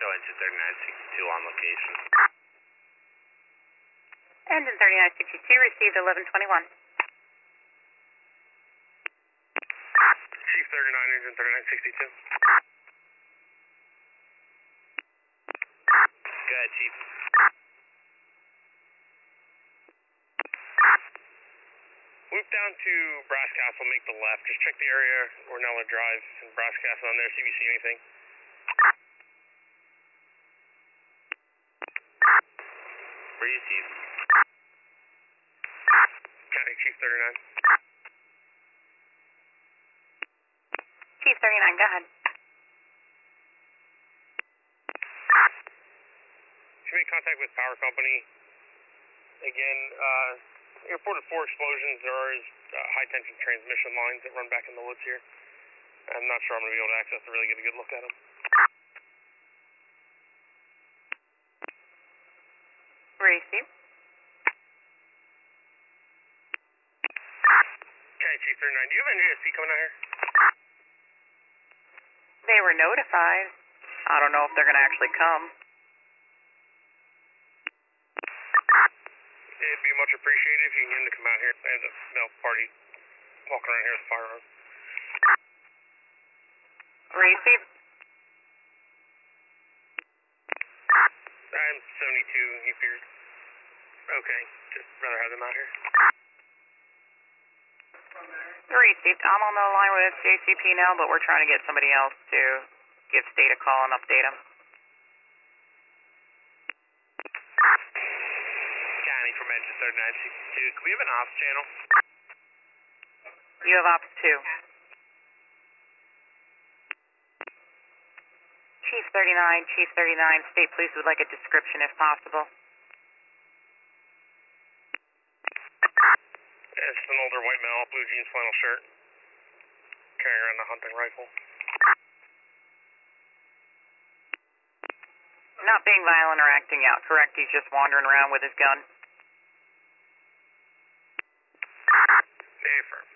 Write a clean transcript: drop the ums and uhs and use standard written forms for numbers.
show engine 3962 on location. Engine 3962 received 1121. Chief 39, engine 3962. Go ahead, Chief. Loop down to Brass Castle, make the left. Just check the area, Ornella Drive, and Brass Castle on there, see if you see anything. Where you, Chief? County Chief 39. Chief 39, go ahead. She made contact with power company. Again, reported 4 explosions. There are high tension transmission lines that run back in the woods here. I'm not sure I'm going to be able to access to really get a good look at them. Receive. Okay, Chief 39, do you have an NJSC coming out here? They were notified. I don't know if they're going to actually come. It'd be much appreciated if you can get them to come out here. I have a male party walking around here with a firearm. Receive. I'm 72, he appeared. Okay, just rather have them out here. Received. I'm on the line with JCP now, but we're trying to get somebody else to give State a call and update them. County from engine 3962. Can we have an ops channel? You have Ops 2. Chief 39, Chief 39, State Police would like a description if possible. It's an older white male, blue jeans, flannel shirt, carrying around a hunting rifle. Not being violent or acting out, correct? He's just wandering around with his gun. Affirm.